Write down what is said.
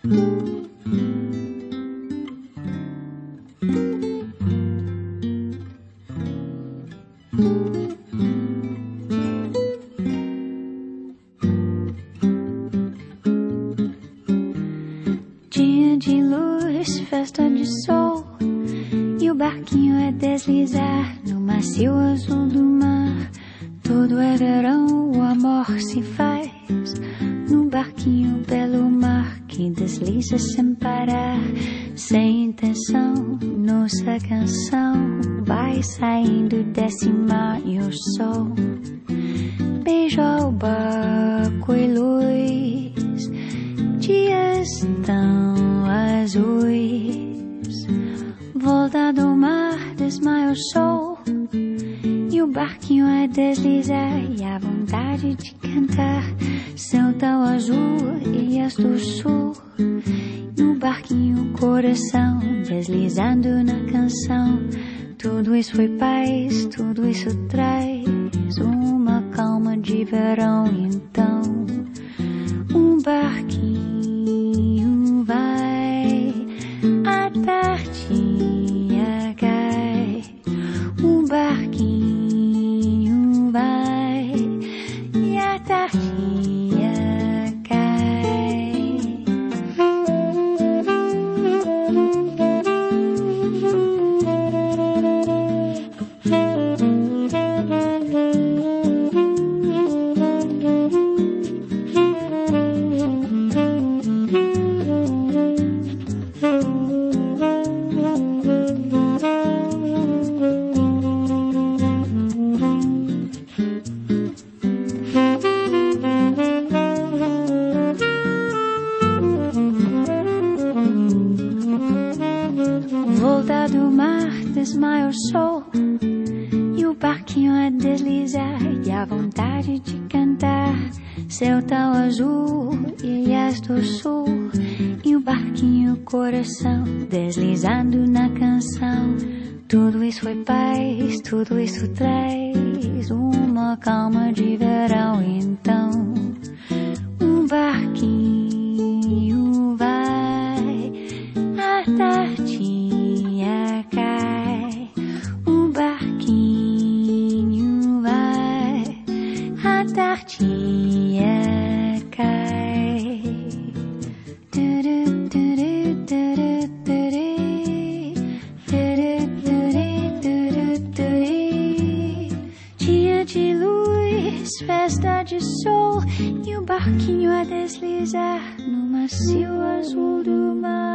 Dia de luz, festa de sol, e o barquinho é deslizar no macio azul do mar. Tudo é verão, o amor se faz no barquinho pelo mar que desliza sem parar. Sem intenção, nossa canção vai saindo desse mar e o sol beija o barco e luz. Dias tão azuis, volta do mar, desmaia o sol, e o barquinho a deslizar, e a vontade de cantar. Céu tão azul, ilhas do sul, no barquinho coração, deslizando na canção. Tudo isso foi paz, tudo isso traz uma calma de verão. Então um barquinho vai, a tardinha cai. Um barquinho vai e a tardinha cai. Volta do mar, desmaia o sol, e o barquinho a deslizar, e a vontade de cantar. Céu tão azul, ilhas do sul, e o barquinho coração, deslizando na canção. Tudo isso foi paz, tudo isso traz uma calma de verão. Então um barquinho vai, a tardinha cai. Um barquinho vai, a tardinha cai. Dia de luz, festa de sol, e o barquinho a deslizar no macio azul do mar.